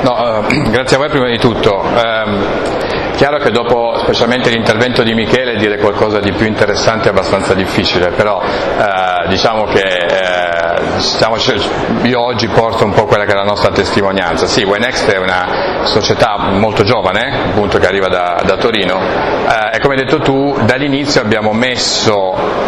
No, grazie a voi prima di tutto. Chiaro che dopo, specialmente l'intervento di Michele, dire qualcosa di più interessante è abbastanza difficile, però diciamo che io oggi porto un po' quella che è la nostra testimonianza. Sì, WineNext è una società molto giovane, appunto, che arriva da Torino, e come hai detto tu, dall'inizio abbiamo messo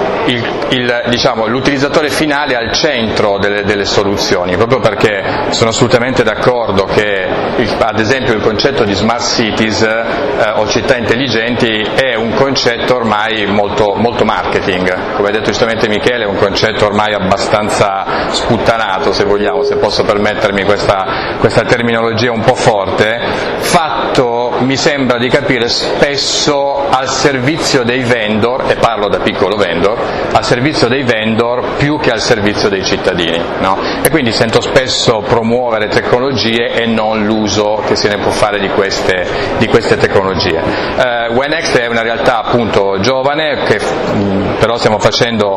l'utilizzatore finale al centro delle soluzioni, proprio perché sono assolutamente d'accordo che ad esempio il concetto di smart cities o città intelligenti è un concetto ormai molto, molto marketing, come ha detto giustamente Michele, è un concetto ormai abbastanza sputtanato, se vogliamo, se posso permettermi questa terminologia un po' forte, fatto, mi sembra di capire, spesso al servizio dei vendor, e parlo da piccolo vendor, al servizio dei vendor più che al servizio dei cittadini, no? E quindi sento spesso promuovere tecnologie e non l'uso che se ne può fare di queste tecnologie. WineNext è una realtà appunto giovane, che però stiamo facendo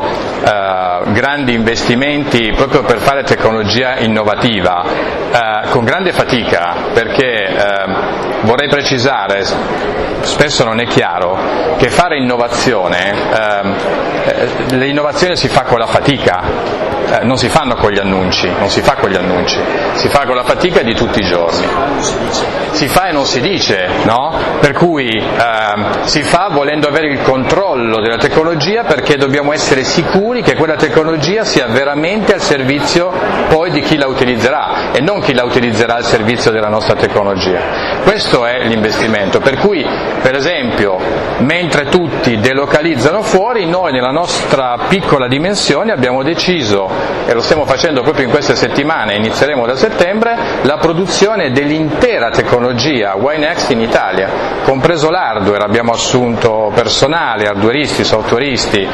grandi investimenti proprio per fare tecnologia innovativa, con grande fatica, perché vorrei precisare, spesso non è chiaro, che fare innovazione, l'innovazione si fa con la fatica, non si fanno con gli annunci, si fa con la fatica di tutti i giorni. Si fa e non si dice, no? Per cui si fa volendo avere il controllo della tecnologia, perché dobbiamo essere sicuri che quella tecnologia sia veramente al servizio poi di chi la utilizzerà e non chi la utilizzerà al servizio della nostra tecnologia. Questo è l'investimento, per cui per esempio mentre tutti delocalizzano fuori, noi nella nostra piccola dimensione abbiamo deciso, e lo stiamo facendo proprio in queste settimane, inizieremo da settembre, la produzione dell'intera tecnologia WineNext in Italia, compreso l'hardware. Abbiamo assunto personale, hardwareisti, softwareisti,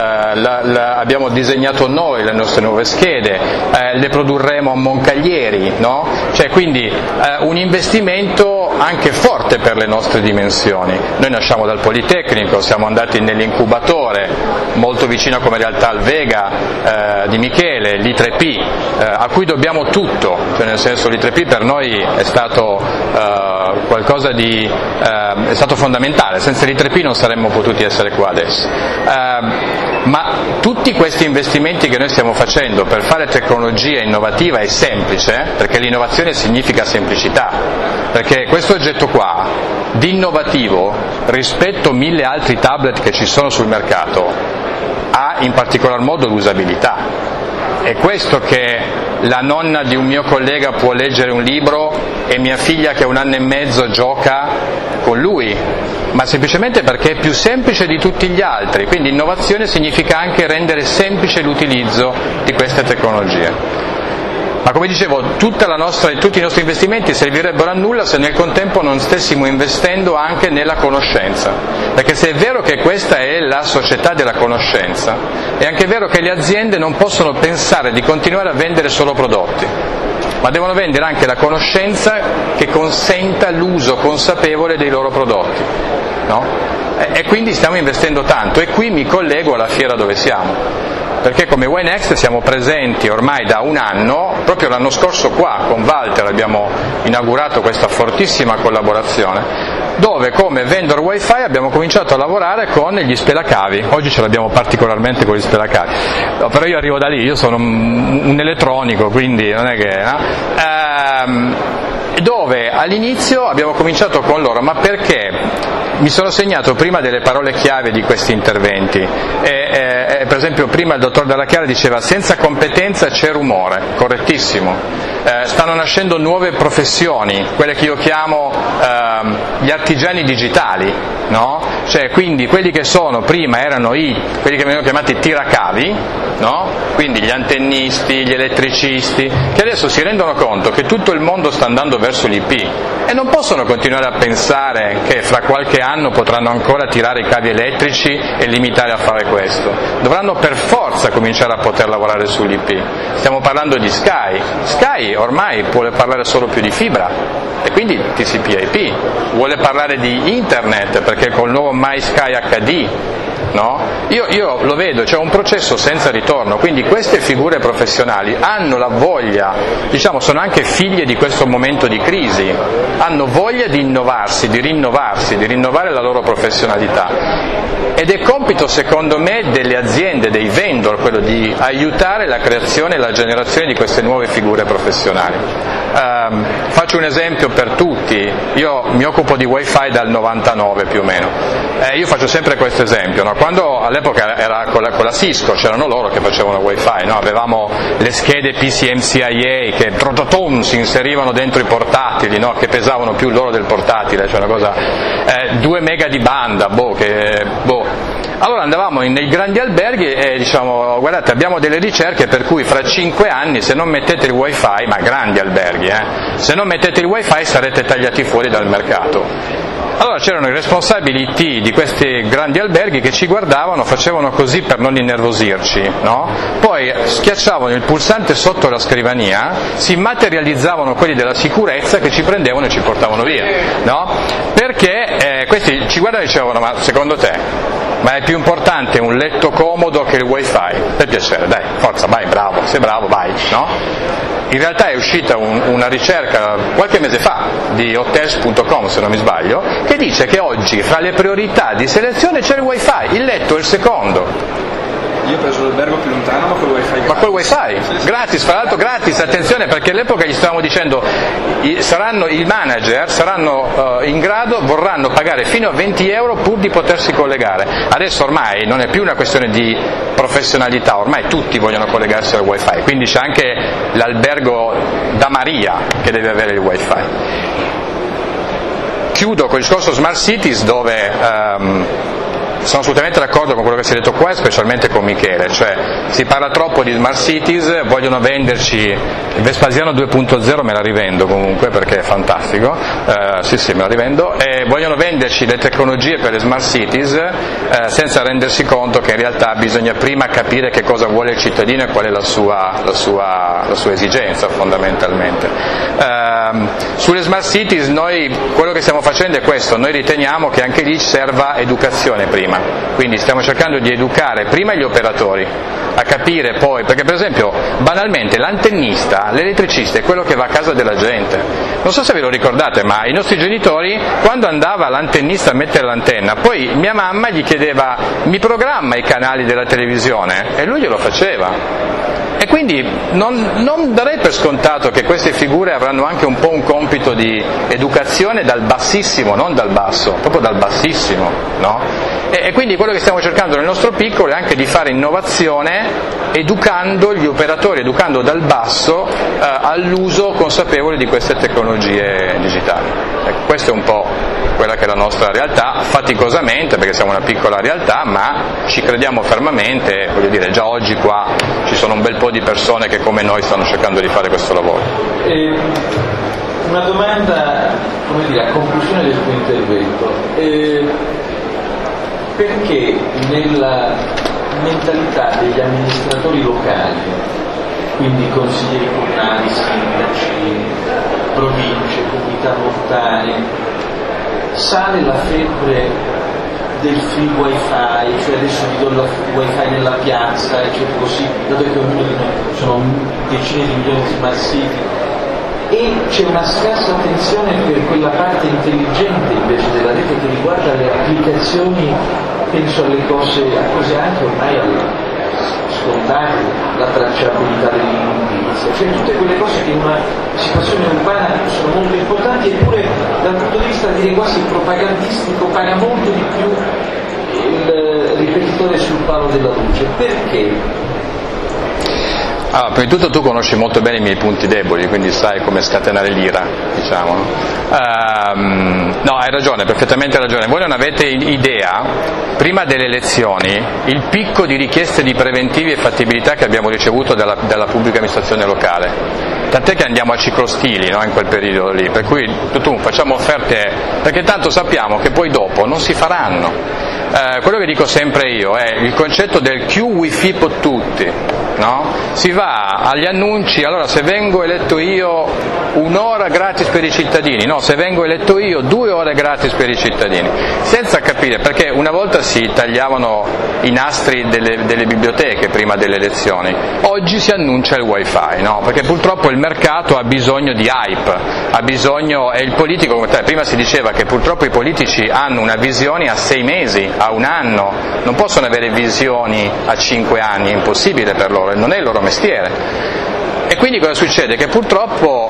abbiamo disegnato noi le nostre nuove schede, le produrremo a Moncaglieri, no? Cioè, quindi un investimento anche forte per le nostre dimensioni. Noi nasciamo dal Politecnico, siamo andati nell'incubatore molto vicino come realtà al Vega di Michele, l'I3P, a cui dobbiamo tutto, cioè nel senso l'I3P per noi è stato qualcosa di è stato fondamentale, senza l'I3P non saremmo potuti essere qua adesso. Ma tutti questi investimenti che noi stiamo facendo per fare tecnologia innovativa e semplice, perché l'innovazione significa semplicità, perché questo oggetto qua di innovativo rispetto a 1000 altri tablet che ci sono sul mercato ha in particolar modo l'usabilità. È questo che la nonna di un mio collega può leggere un libro e mia figlia che ha 1 anno e mezzo gioca con lui, ma semplicemente perché è più semplice di tutti gli altri. Quindi innovazione significa anche rendere semplice l'utilizzo di queste tecnologie. Ma come dicevo, tutti i nostri investimenti servirebbero a nulla se nel contempo non stessimo investendo anche nella conoscenza, perché se è vero che questa è la società della conoscenza, è anche vero che le aziende non possono pensare di continuare a vendere solo prodotti, ma devono vendere anche la conoscenza che consenta l'uso consapevole dei loro prodotti, no? E quindi stiamo investendo tanto, e qui mi collego alla fiera dove siamo. Perché come WineNext siamo presenti ormai da 1 anno, proprio l'anno scorso qua con Walter abbiamo inaugurato questa fortissima collaborazione, dove come vendor wifi abbiamo cominciato a lavorare con gli spelacavi. Oggi ce l'abbiamo particolarmente con gli spelacavi, no, però io arrivo da lì, io sono un elettronico, quindi non è che... dove all'inizio abbiamo cominciato con loro, ma perché? Mi sono segnato prima delle parole chiave di questi interventi, per esempio prima il dottor Dalla Chiara diceva senza competenza c'è rumore, correttissimo. Stanno nascendo nuove professioni, quelle che io chiamo gli artigiani digitali, no? Cioè quindi quelli che sono prima erano quelli che venivano chiamati tiracavi, no? Quindi gli antennisti, gli elettricisti, che adesso si rendono conto che tutto il mondo sta andando verso l'IP e non possono continuare a pensare che fra qualche anno potranno ancora tirare i cavi elettrici e limitare a fare questo. Dovranno per forza cominciare a poter lavorare sull'IP. Stiamo parlando di Sky. Sky ormai vuole parlare solo più di fibra e quindi TCP/IP, vuole parlare di internet perché col nuovo MySky HD, no? Io lo vedo, c'è un processo senza ritorno, quindi queste figure professionali hanno la voglia, diciamo, sono anche figlie di questo momento di crisi, hanno voglia di innovarsi, di rinnovare la loro professionalità. Ed è compito, secondo me, delle aziende, dei vendor, quello di aiutare la creazione e la generazione di queste nuove figure professionali. Faccio un esempio per tutti, io mi occupo di wifi dal 99 più o meno, io faccio sempre questo esempio, no? Quando all'epoca era con la Cisco, c'erano loro che facevano wifi, no? Avevamo le schede PCMCIA che si inserivano dentro i portatili, no? Che pesavano più loro del portatile, cioè una cosa, 2 mega di banda, Allora andavamo nei grandi alberghi e diciamo, guardate, abbiamo delle ricerche per cui fra 5 anni se non mettete il wifi, ma grandi alberghi, se non mettete il wifi sarete tagliati fuori dal mercato. Allora c'erano i responsabili IT di questi grandi alberghi che ci guardavano, facevano così per non innervosirci, no? Poi schiacciavano il pulsante sotto la scrivania, si materializzavano quelli della sicurezza che ci prendevano e ci portavano via, no? Perché questi ci guardavano e dicevano, ma secondo te, ma è più importante un letto comodo che il wifi? Per piacere, dai, forza, vai, bravo, sei bravo, vai, no? In realtà è uscita una ricerca qualche mese fa di hotels.com, se non mi sbaglio, che dice che oggi fra le priorità di selezione c'è il wifi, il letto è il secondo. Io ho preso l'albergo più lontano, ma col wifi. Ma col wifi? Gratis, fra l'altro gratis, attenzione, perché all'epoca gli stavamo dicendo i manager saranno in grado, vorranno pagare fino a 20 euro pur di potersi collegare. Adesso ormai non è più una questione di professionalità, ormai tutti vogliono collegarsi al wifi, quindi c'è anche l'albergo da Maria che deve avere il wifi. Chiudo con il discorso Smart Cities, dove sono assolutamente d'accordo con quello che si è detto qua, specialmente con Michele, cioè si parla troppo di Smart Cities, vogliono venderci il Vespasiano 2.0, me la rivendo comunque perché è fantastico, sì me la rivendo, e vogliono venderci le tecnologie per le Smart Cities senza rendersi conto che in realtà bisogna prima capire che cosa vuole il cittadino e qual è la sua esigenza fondamentalmente. Sulle Smart Cities noi quello che stiamo facendo è questo, noi riteniamo che anche lì serva educazione prima. Quindi stiamo cercando di educare prima gli operatori a capire poi, perché per esempio banalmente l'antennista, l'elettricista è quello che va a casa della gente. Non so se ve lo ricordate, ma i nostri genitori quando andava l'antennista a mettere l'antenna, poi mia mamma gli chiedeva mi programma i canali della televisione e lui glielo faceva. E quindi non darei per scontato che queste figure avranno anche un po' un compito di educazione dal bassissimo, non dal basso, proprio dal bassissimo, no? E quindi quello che stiamo cercando nel nostro piccolo è anche di fare innovazione educando gli operatori, educando dal basso all'uso consapevole di queste tecnologie digitali. Ecco, questa è un po' quella che è la nostra realtà, faticosamente perché siamo una piccola realtà, ma ci crediamo fermamente, voglio dire, già oggi qua ci sono un bel po' di persone che come noi stanno cercando di fare questo lavoro. Una domanda, come dire, a conclusione del tuo intervento. Perché nella mentalità degli amministratori locali, quindi consiglieri comunali, sindaci, province, comunità montane, sale la febbre del free wifi, cioè adesso vi do il wifi nella piazza, eccetera, così, dato che ognuno di noi sono decine di milioni di smart city, e c'è una scarsa attenzione per quella parte intelligente invece della rete che riguarda le applicazioni, penso alle cose anche ormai scontate, la tracciabilità dell'immondizia, cioè tutte quelle cose che in una situazione urbana sono molto importanti, eppure dal punto di vista direi quasi propagandistico paga molto di più il ripetitore sul palo della luce. Perché? Allora, prima di tutto tu conosci molto bene i miei punti deboli, quindi sai come scatenare l'ira, diciamo. No, hai ragione, perfettamente ragione. Voi non avete idea, prima delle elezioni, il picco di richieste di preventivi e fattibilità che abbiamo ricevuto dalla pubblica amministrazione locale. Tant'è che andiamo a ciclostili, no, in quel periodo lì, per cui facciamo offerte, perché tanto sappiamo che poi dopo non si faranno. quello che dico sempre io è il concetto del più wifi per tutti, no? Si va agli annunci, allora se vengo eletto io 1 ora gratis per i cittadini, no, se vengo eletto io 2 ore gratis per i cittadini, senza capire perché una volta si tagliavano i nastri delle biblioteche prima delle elezioni, oggi si annuncia il wifi, no? Perché purtroppo il mercato ha bisogno di hype, ha bisogno, e il politico, come te, prima si diceva che purtroppo i politici hanno una visione a 6 mesi, a 1 anno, non possono avere visioni a 5 anni, è impossibile per loro, non è il loro mestiere. E quindi cosa succede? Che purtroppo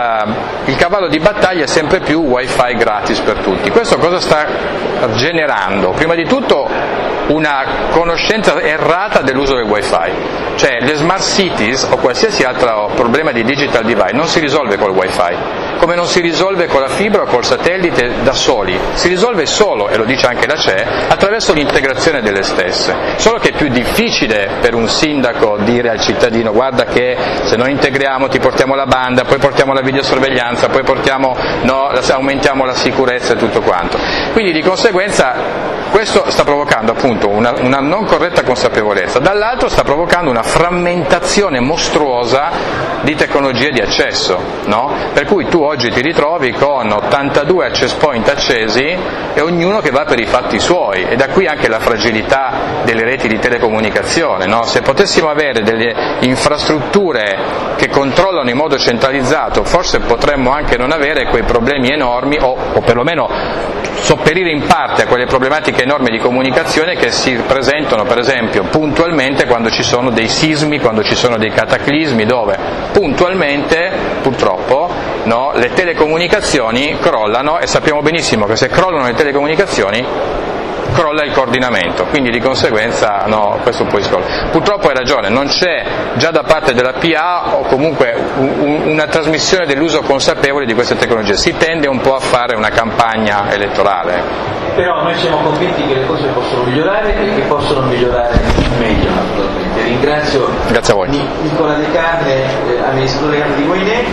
il cavallo di battaglia è sempre più wifi gratis per tutti. Questo cosa sta generando? Prima di tutto una conoscenza errata dell'uso del wifi, cioè le smart cities o qualsiasi altro problema di digital divide non si risolve col wifi, come non si risolve con la fibra o col satellite da soli, si risolve solo, e lo dice anche la CE, attraverso l'integrazione delle stesse, solo che è più difficile per un sindaco dire al cittadino guarda che se noi integriamo ti portiamo la banda, poi portiamo la videosorveglianza, poi aumentiamo la sicurezza e tutto quanto. Quindi di conseguenza questo sta provocando appunto una non corretta consapevolezza, dall'altro sta provocando una frammentazione mostruosa di tecnologie di accesso, no? Per cui tu oggi ti ritrovi con 82 access point accesi e ognuno che va per i fatti suoi, e da qui anche la fragilità delle reti di telecomunicazione, no? Se potessimo avere delle infrastrutture che controllano in modo centralizzato, forse potremmo anche non avere quei problemi enormi o perlomeno sopperire in parte a quelle problematiche enormi di comunicazione che si presentano per esempio puntualmente quando ci sono dei sismi, quando ci sono dei cataclismi, dove puntualmente purtroppo, no, le telecomunicazioni crollano, e sappiamo benissimo che se crollano le telecomunicazioni crolla il coordinamento, quindi di conseguenza no, questo poi scolla. Purtroppo hai ragione, non c'è già da parte della PA o comunque una trasmissione dell'uso consapevole di queste tecnologie, si tende un po' a fare una campagna elettorale. Però noi siamo convinti che le cose possono migliorare e che possono migliorare meglio naturalmente. Ringrazio Grazie a voi. Nicola De Carne, amministratore di Moinè.